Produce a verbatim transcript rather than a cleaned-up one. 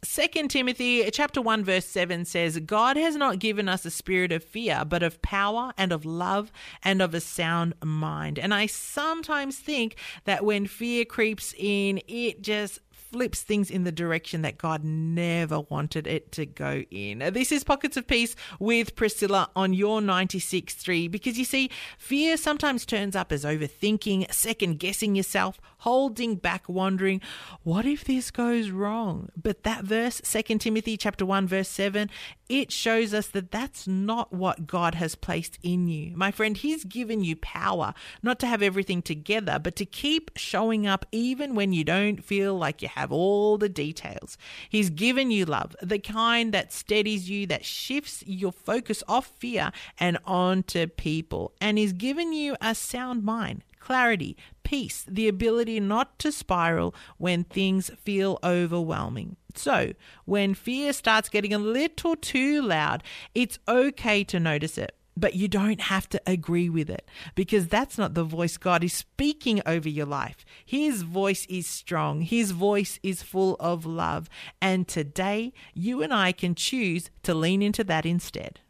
Second Timothy chapter one verse seven says, God has not given us a spirit of fear, but of power and of love and of a sound mind. And I sometimes think that when fear creeps in, it just flips things in the direction that God never wanted it to go in. This is Pockets of Peace with Priscilla on your ninety-six point three, because you see, fear sometimes turns up as overthinking, second guessing yourself, holding back, wondering, what if this goes wrong? But that verse, Second Timothy chapter one verse seven, it shows us that that's not what God has placed in you. My friend, He's given you power, not to have everything together, but to keep showing up even when you don't feel like you have have all the details. He's given you love, the kind that steadies you, that shifts your focus off fear and onto people. And He's given you a sound mind, clarity, peace, the ability not to spiral when things feel overwhelming. So when fear starts getting a little too loud, it's okay to notice it. But you don't have to agree with it, because that's not the voice God is speaking over your life. His voice is strong. His voice is full of love. And today, you and I can choose to lean into that instead.